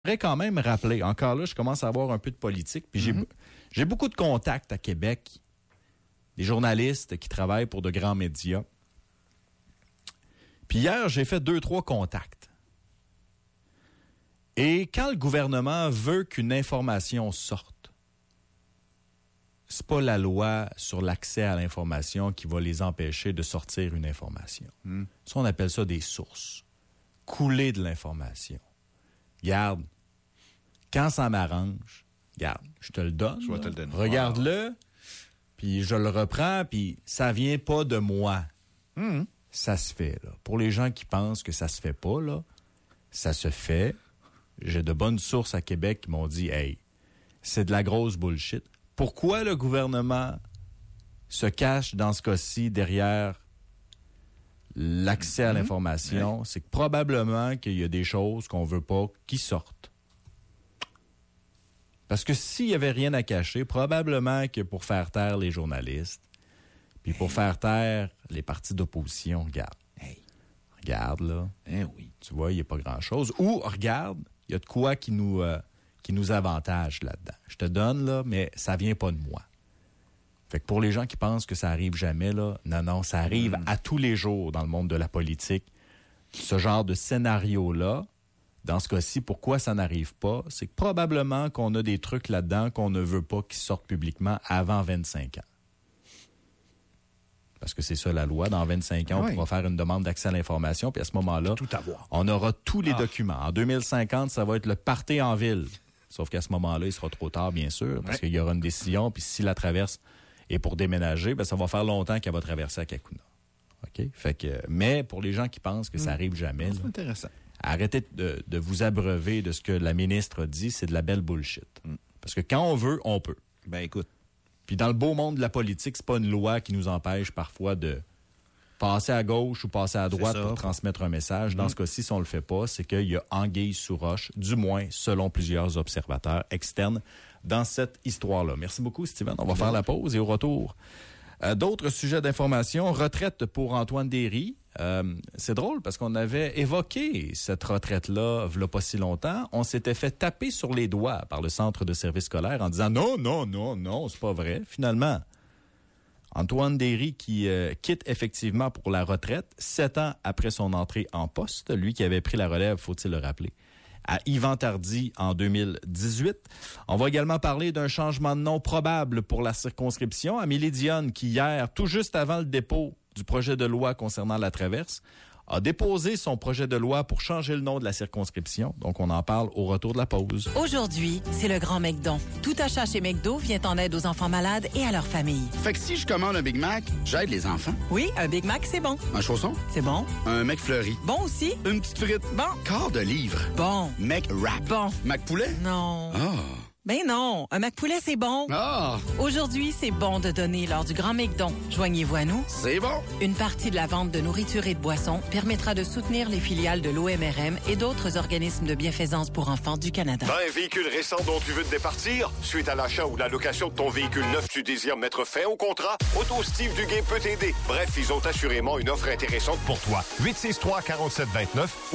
J'aimerais quand même rappeler, encore là, je commence à avoir un peu de politique, puis j'ai beaucoup de contacts à Québec, des journalistes qui travaillent pour de grands médias. Puis hier, j'ai fait 2-3 contacts. Et quand le gouvernement veut qu'une information sorte, c'est pas la loi sur l'accès à l'information qui va les empêcher de sortir une information. Ça, on appelle ça des sources. Couler de l'information. Garde, quand ça m'arrange, garde, je te le donne. Je vais te le donner. Regarde-le, puis je le reprends, puis ça vient pas de moi. Ça se fait, là. Pour les gens qui pensent que ça se fait pas, là, ça se fait. J'ai de bonnes sources à Québec qui m'ont dit, hey, c'est de la grosse bullshit. Pourquoi le gouvernement se cache dans ce cas-ci derrière l'accès à l'information? C'est que probablement qu'il y a des choses qu'on veut pas qui sortent. Parce que s'il y avait rien à cacher, probablement que pour faire taire les journalistes, puis pour faire taire les partis d'opposition, regarde là. Oui. Tu vois, il n'y a pas grand-chose. Ou regarde, il y a de quoi qui nous avantage là-dedans. Je te donne, là, mais ça vient pas de moi. Fait que pour les gens qui pensent que ça arrive jamais, là, non, ça arrive à tous les jours dans le monde de la politique. Ce genre de scénario-là, dans ce cas-ci, pourquoi ça n'arrive pas? C'est que probablement qu'on a des trucs là-dedans qu'on ne veut pas qui sortent publiquement avant 25 ans. Parce que c'est ça la loi. Dans 25 ans, on pourra faire une demande d'accès à l'information, puis à ce moment-là, on aura tous les documents. En 2050, ça va être le party en ville. Sauf qu'à ce moment-là, il sera trop tard, bien sûr, parce qu'il y aura une décision, puis si la traverse est pour déménager, ben ça va faire longtemps qu'elle va traverser à Kakuna. OK? Fait que, mais pour les gens qui pensent que ça arrive jamais, C'est intéressant. Arrêtez de vous abreuver de ce que la ministre dit, c'est de la belle bullshit. Parce que quand on veut, on peut. Ben écoute. Puis dans le beau monde de la politique, c'est pas une loi qui nous empêche parfois de passer à gauche ou passer à droite pour transmettre un message. Dans ce cas-ci, si on le fait pas, c'est qu'il y a anguille sous roche, du moins selon plusieurs observateurs externes dans cette histoire-là. Merci beaucoup, Steven. On va faire la pause et au retour, d'autres sujets d'information. Retraite pour Antoine Derry. C'est drôle parce qu'on avait évoqué cette retraite-là il n'y a pas si longtemps. On s'était fait taper sur les doigts par le centre de service scolaire en disant non, c'est pas vrai. Finalement, Antoine Derry qui quitte effectivement pour la retraite 7 ans après son entrée en poste. Lui qui avait pris la relève, faut-il le rappeler, à Yvan Tardy en 2018. On va également parler d'un changement de nom probable pour la circonscription. Amélie Dionne, qui hier, tout juste avant le dépôt du projet de loi concernant la traverse, a déposé son projet de loi pour changer le nom de la circonscription. Donc, on en parle au retour de la pause. Aujourd'hui, c'est le Grand McDon. Tout achat chez McDo vient en aide aux enfants malades et à leurs familles. Fait que si je commande un Big Mac, j'aide les enfants. Oui, un Big Mac, c'est bon. Un chausson? C'est bon. Un McFlurry? Bon aussi. Une petite frite? Bon. Quart de livre? Bon. McWrap? Bon. McPoulet? Non. Ah. Ben non, un McPoulet, c'est bon. Ah. Aujourd'hui, c'est bon de donner lors du Grand McDon. Joignez-vous à nous. C'est bon. Une partie de la vente de nourriture et de boissons permettra de soutenir les filiales de l'OMRM et d'autres organismes de bienfaisance pour enfants du Canada. T'as un véhicule récent dont tu veux te départir? Suite à l'achat ou la location de ton véhicule neuf, tu désires mettre fin au contrat? Auto Steve Duguay peut t'aider. Bref, ils ont assurément une offre intéressante pour toi. 863-4729 ou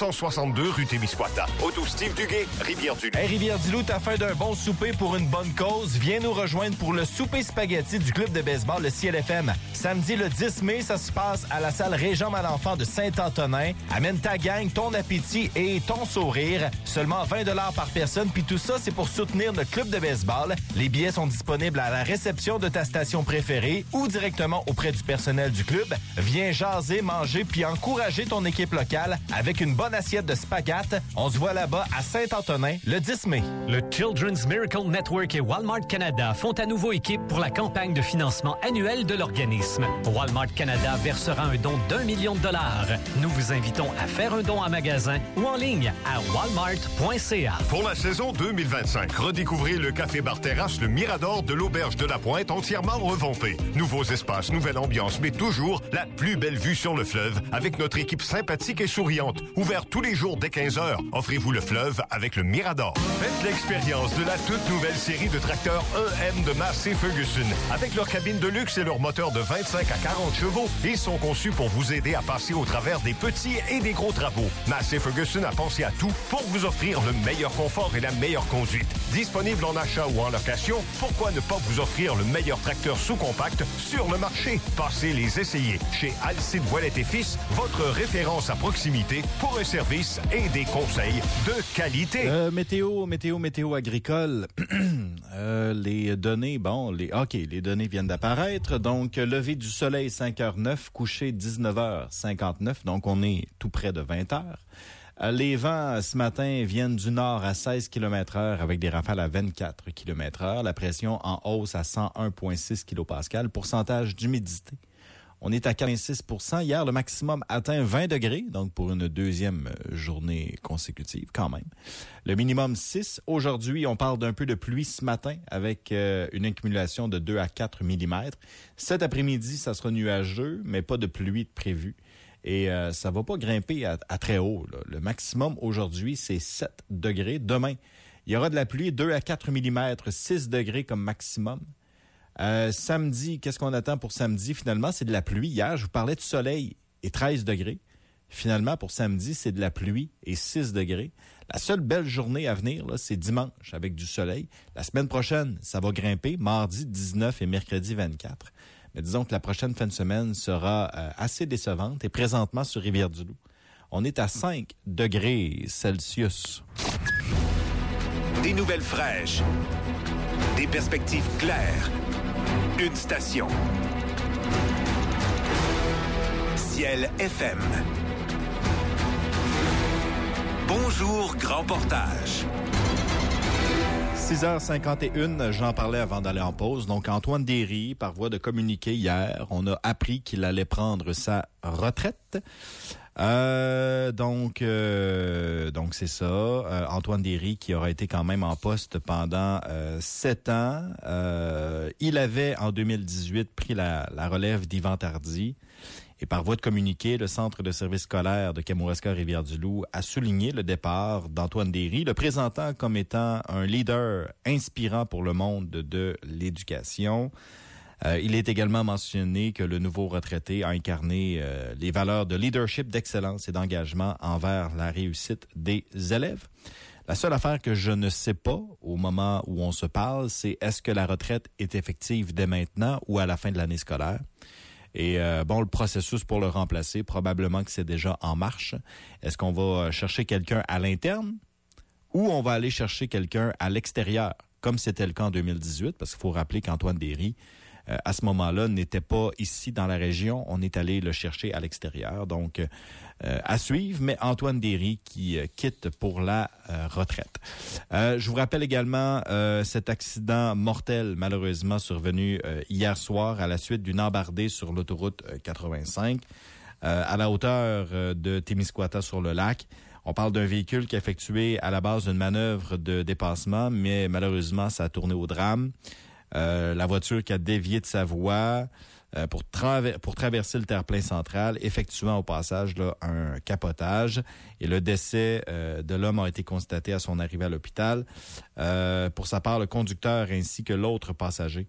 262 rue Témiscouata. Auto Steve Duguay, Rivière-du-Loup. Hey, Rivière-du-Loup, t'as fait d'un bon souper pour une bonne cause. Viens nous rejoindre pour le souper spaghetti du club de baseball, le CLFM. Samedi le 10 mai, ça se passe à la salle Régent Malenfant de Saint-Antonin. Amène ta gang, ton appétit et ton sourire. Seulement 20 $ par personne, puis tout ça, c'est pour soutenir notre club de baseball. Les billets sont disponibles à la réception de ta station préférée ou directement auprès du personnel du club. Viens jaser, manger, puis encourager ton équipe locale avec une bonne assiette de spaghetti. On se voit là-bas à Saint-Antonin le 10 mai. Le Children's Miracle Network et Walmart Canada font à nouveau équipe pour la campagne de financement annuel de l'organisme. Walmart Canada versera un don d'1 million de $. Nous vous invitons à faire un don en magasin ou en ligne à walmart.ca. Pour la saison 2025, redécouvrez le café-bar terrasse Le Mirador de l'Auberge de la Pointe entièrement revampé. Nouveaux espaces, nouvelle ambiance, mais toujours la plus belle vue sur le fleuve avec notre équipe sympathique et souriante. Ouvert tous les jours dès 15h, offrez-vous le fleuve avec Le Mirador. Faites l'expérience l'annonce de la toute nouvelle série de tracteurs EM de Massey Ferguson. Avec leur cabine de luxe et leur moteur de 25 à 40 chevaux, ils sont conçus pour vous aider à passer au travers des petits et des gros travaux. Massey Ferguson a pensé à tout pour vous offrir le meilleur confort et la meilleure conduite. Disponible en achat ou en location, pourquoi ne pas vous offrir le meilleur tracteur sous-compact sur le marché? Passez les essayer chez Alcide Ouellet et Fils, votre référence à proximité pour un service et des conseils de qualité. Météo agricole. Les données, les données viennent d'apparaître. Donc, lever du soleil 5h09, coucher 19h59. Donc, on est tout près de 20h. Les vents, ce matin, viennent du nord à 16 km/h avec des rafales à 24 km/h. La pression en hausse à 101,6 kPa. Pourcentage d'humidité, on est à 46%. Hier, le maximum atteint 20 degrés, donc pour une deuxième journée consécutive quand même. Le minimum 6. Aujourd'hui, on parle d'un peu de pluie ce matin avec une accumulation de 2 à 4 mm. Cet après-midi, ça sera nuageux, mais pas de pluie prévue. Et ça va pas grimper à très haut, là. Le maximum aujourd'hui, c'est 7 degrés. Demain, il y aura de la pluie, 2 à 4 mm, 6 degrés comme maximum. Samedi, qu'est-ce qu'on attend pour samedi? Finalement, c'est de la pluie. Hier, je vous parlais de soleil et 13 degrés. Finalement, pour samedi, c'est de la pluie et 6 degrés. La seule belle journée à venir, là, c'est dimanche avec du soleil. La semaine prochaine, ça va grimper, mardi 19 et mercredi 24. Mais disons que la prochaine fin de semaine sera assez décevante. Et présentement, sur Rivière-du-Loup, on est à 5 degrés Celsius. Des nouvelles fraîches. Des perspectives claires. Une station. Ciel FM. Bonjour, Grand Portage. 6h51, j'en parlais avant d'aller en pause. Donc, Antoine Derry, par voie de communiqué hier, on a appris qu'il allait prendre sa retraite. Donc c'est ça. Antoine Derry, qui aura été quand même en poste pendant 7 ans. Il avait, en 2018, pris la relève d'Yvan Tardy. Et par voie de communiqué, le Centre de services scolaires de Kamouraska-Rivière-du-Loup a souligné le départ d'Antoine Derry, le présentant comme étant un leader inspirant pour le monde de l'éducation. Il est également mentionné que le nouveau retraité a incarné les valeurs de leadership, d'excellence et d'engagement envers la réussite des élèves. La seule affaire que je ne sais pas au moment où on se parle, c'est est-ce que la retraite est effective dès maintenant ou à la fin de l'année scolaire? Et le processus pour le remplacer, probablement que c'est déjà en marche. Est-ce qu'on va chercher quelqu'un à l'interne ou on va aller chercher quelqu'un à l'extérieur, comme c'était le cas en 2018? Parce qu'il faut rappeler qu'Antoine Derry, à ce moment-là, n'était pas ici dans la région. On est allé le chercher à l'extérieur. Donc, à suivre, mais Antoine Derry qui quitte pour la retraite. Je vous rappelle également cet accident mortel, malheureusement, survenu hier soir à la suite d'une embardée sur l'autoroute 85 à la hauteur de Témiscouata sur le lac. On parle d'un véhicule qui a effectué à la base une manœuvre de dépassement, mais malheureusement, ça a tourné au drame. La voiture qui a dévié de sa voie pour traverser le terre-plein central, effectuant au passage là, un capotage. Et le décès de l'homme a été constaté à son arrivée à l'hôpital. Pour sa part, le conducteur ainsi que l'autre passager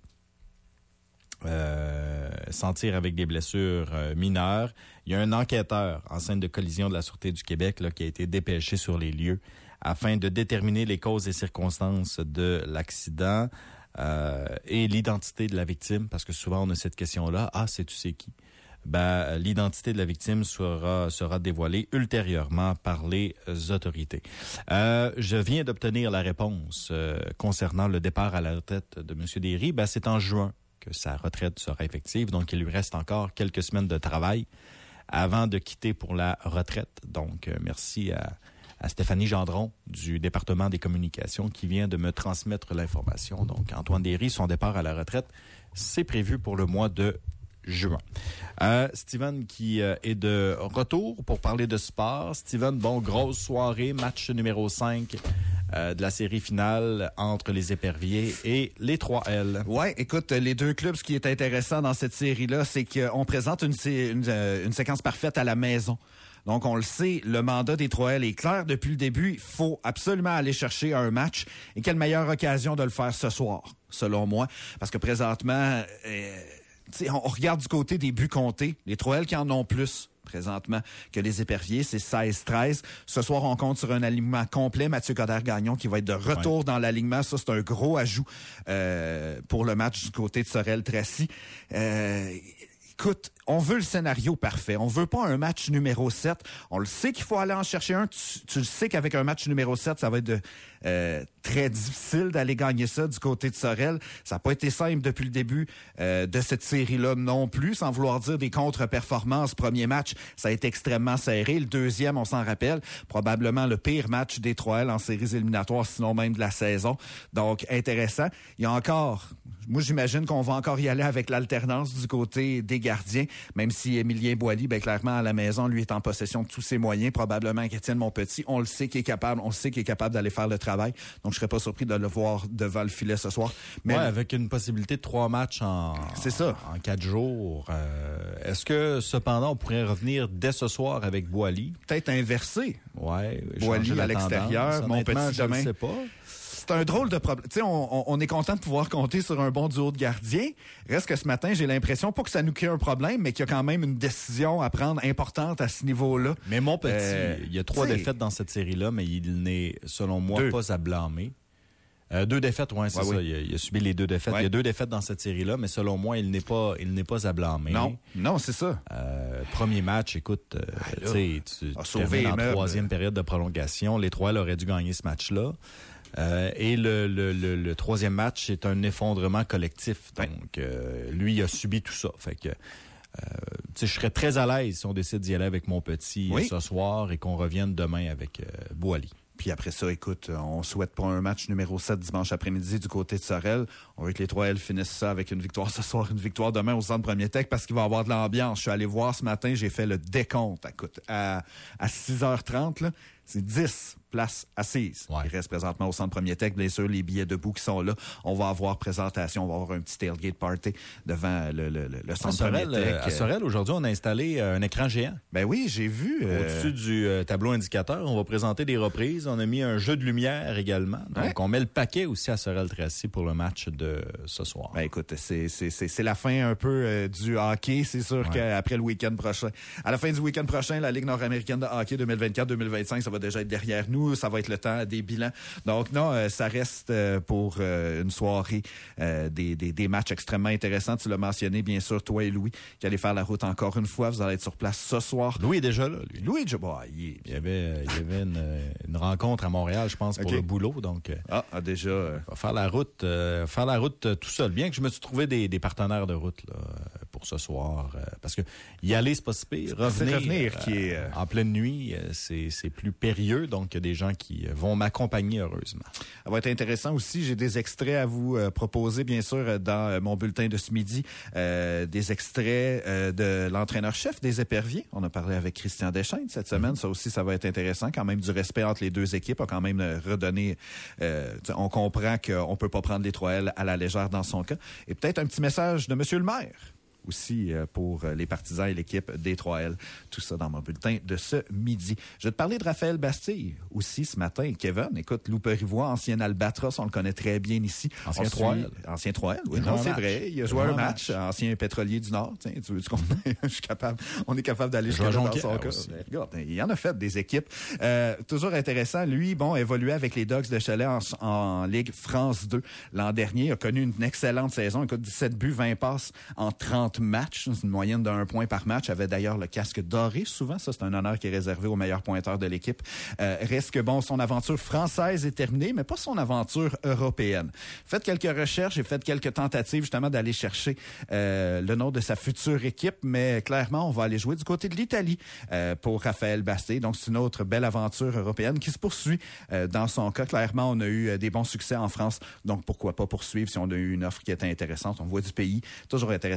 s'en tirent avec des blessures mineures. Il y a un enquêteur en scène de collision de la Sûreté du Québec là, qui a été dépêché sur les lieux afin de déterminer les causes et circonstances de l'accident. Et l'identité de la victime, parce que souvent on a cette question-là, sais-tu c'est qui? L'identité de la victime sera dévoilée ultérieurement par les autorités. Je viens d'obtenir la réponse concernant le départ à la retraite de M. Derry. C'est en juin que sa retraite sera effective, donc il lui reste encore quelques semaines de travail avant de quitter pour la retraite. Donc, merci à Stéphanie Gendron du département des communications qui vient de me transmettre l'information. Donc, Antoine Derry, son départ à la retraite, c'est prévu pour le mois de juin. Steven qui est de retour pour parler de sport. Steven, grosse soirée, match numéro 5 de la série finale entre les Éperviers et les 3L. Ouais, écoute, les deux clubs, ce qui est intéressant dans cette série-là, c'est qu'on présente une séquence parfaite à la maison. Donc, on le sait, le mandat des 3L est clair depuis le début. Il faut absolument aller chercher un match. Et quelle meilleure occasion de le faire ce soir, selon moi. Parce que présentement, on regarde du côté des buts comptés. Les 3L qui en ont plus présentement que les Éperviers, c'est 16-13. Ce soir, on compte sur un alignement complet. Mathieu Coderre-Gagnon qui va être de retour dans l'alignement. Ça, c'est un gros ajout pour le match du côté de Sorel-Tracy. Écoute, on veut le scénario parfait. On veut pas un match numéro 7. On le sait qu'il faut aller en chercher un. Tu le sais qu'avec un match numéro 7, ça va être très difficile d'aller gagner ça du côté de Sorel. Ça n'a pas été simple depuis le début de cette série-là non plus, sans vouloir dire des contre-performances. Premier match, ça a été extrêmement serré. Le deuxième, on s'en rappelle, probablement le pire match des 3L en séries éliminatoires, sinon même de la saison. Donc, intéressant. Il y a encore... Moi, j'imagine qu'on va encore y aller avec l'alternance du côté des gardiens, même si Émilien Boily, clairement, à la maison, lui, est en possession de tous ses moyens. Probablement qu'Étienne Monpetit, on le sait qu'il est capable. On le sait qu'il est capable d'aller faire le travail. Donc, je serais pas surpris de le voir devant le filet ce soir. Mais avec une possibilité de 3 matchs en 4 jours. Est-ce que, cependant, on pourrait revenir dès ce soir avec Boily? Peut-être inversé. Ouais. Boily à l'extérieur, Monpetit demain. Je ne sais pas. C'est un drôle de problème. Tu sais, on est content de pouvoir compter sur un bon duo de gardiens. Reste que ce matin, j'ai l'impression, pas que ça nous crée un problème, mais qu'il y a quand même une décision à prendre importante à ce niveau-là. Mais Monpetit, il y a 3 défaites dans cette série-là, mais il n'est, selon moi, pas à blâmer. 2 défaites, c'est ça. Il a subi les 2 défaites. Il y a 2 défaites dans cette série-là, mais selon moi, il n'est pas à blâmer. Non, c'est ça. Premier match, écoute, tu sauvé en 3e période de prolongation. Les 3L auraient dû gagner ce match-là. Et le 3e match, c'est un effondrement collectif. Donc, lui, il a subi tout ça. Fait que, je serais très à l'aise si on décide d'y aller avec Monpetit ce soir et qu'on revienne demain avec Boily. Puis après ça, écoute, on souhaite pour un match numéro 7 dimanche après-midi du côté de Sorel. On veut que les 3L finissent ça avec une victoire ce soir, une victoire demain au Centre Premier Tech parce qu'il va y avoir de l'ambiance. Je suis allé voir ce matin, j'ai fait le décompte. Écoute, à 6h30, là, c'est 10 places assises. Il reste présentement au Centre Premier Tech. Bien sûr, les billets debout qui sont là. On va avoir présentation, on va avoir un petit tailgate party devant le Centre Premier Tech. À Sorel, aujourd'hui, on a installé un écran géant. Ben oui, j'ai vu. Au-dessus du tableau indicateur, on va présenter des reprises. On a mis un jeu de lumière également. Donc, on met le paquet aussi à Sorel-Tracy pour le match de ce soir. Ben écoute, c'est la fin un peu du hockey. C'est sûr qu'après le week-end prochain, à la fin du week-end prochain, la Ligue nord-américaine de hockey 2024-2025, ça va déjà être derrière nous. Ça va être le temps des bilans. Donc non, ça reste pour une soirée des matchs extrêmement intéressants. Tu l'as mentionné, bien sûr, toi et Louis, qui allez faire la route encore une fois. Vous allez être sur place ce soir. Louis est déjà là, lui. Louis est déjà... il y avait une rencontre à Montréal, je pense, pour le boulot. Donc, déjà... va faire la route tout seul. Bien que je me suis trouvé des partenaires de route là, pour ce soir. Parce que y aller, c'est pas si pire. Revenir qui est... en pleine nuit, c'est plus périlleux. Donc, il y a des gens qui vont m'accompagner, heureusement. Ça va être intéressant aussi. J'ai des extraits à vous proposer, bien sûr, dans mon bulletin de ce midi. Des extraits de l'entraîneur-chef des Éperviers. On a parlé avec Christian Deschaines cette semaine. Ça aussi, ça va être intéressant. Quand même du respect entre les deux équipes. A quand même redonné... on comprend qu'on peut pas prendre les 3L à la légère dans son cas. Et peut-être un petit message de Monsieur le maire aussi pour les partisans et l'équipe des 3L. Tout ça dans mon bulletin de ce midi. Je vais te parler de Raphaël Bastille aussi ce matin. Kevin, écoute, Lou Perivois, ancien Albatros, on le connaît très bien ici. Ancien 3L. Ancien 3L, oui. Non, c'est vrai. Il a joué un match. Ancien pétrolier du Nord. Tiens, tu on est capable d'aller jusqu'à dans son cas. Regarde, il en a fait des équipes. Toujours intéressant. Lui, évoluait avec les Dogs de Cholet en Ligue France 2 l'an dernier. Il a connu une excellente saison. Écoute, 17 buts, 20 passes en 30 matchs. C'est une moyenne d'1 point par match. Avait d'ailleurs le casque doré souvent. Ça, c'est un honneur qui est réservé aux meilleurs pointeurs de l'équipe. Reste que son aventure française est terminée, mais pas son aventure européenne. Faites quelques recherches et faites quelques tentatives justement d'aller chercher le nom de sa future équipe, mais clairement, on va aller jouer du côté de l'Italie pour Raphaël Bastille. Donc, c'est une autre belle aventure européenne qui se poursuit. Dans son cas, clairement, on a eu des bons succès en France. Donc, pourquoi pas poursuivre si on a eu une offre qui était intéressante. On voit du pays. Toujours intéressant de voir un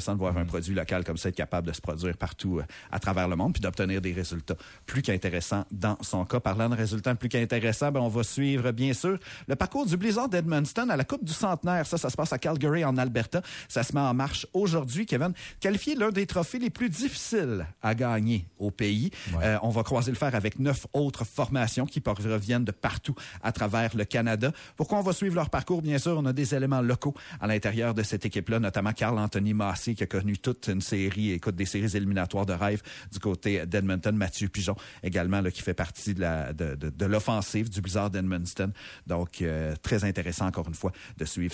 produit local comme ça, être capable de se produire partout à travers le monde, puis d'obtenir des résultats plus qu'intéressants dans son cas. Parlant de résultats plus qu'intéressants, on va suivre, bien sûr, le parcours du Blizzard d'Edmundston à la Coupe du Centenaire. Ça se passe à Calgary, en Alberta. Ça se met en marche aujourd'hui, Kevin. Qualifié l'un des trophées les plus difficiles à gagner au pays. Ouais. On va croiser le fer avec 9 autres formations qui reviennent de partout à travers le Canada. Pourquoi on va suivre leur parcours? Bien sûr, on a des éléments locaux à l'intérieur de cette équipe-là, notamment Carl-Anthony Massé, qui a connu toute une série, des séries éliminatoires de rêve du côté d'Edmonton. Mathieu Pigeon, également, là, qui fait partie de l'offensive du Blizzard d'Edmundston. Donc, très intéressant, encore une fois, de suivre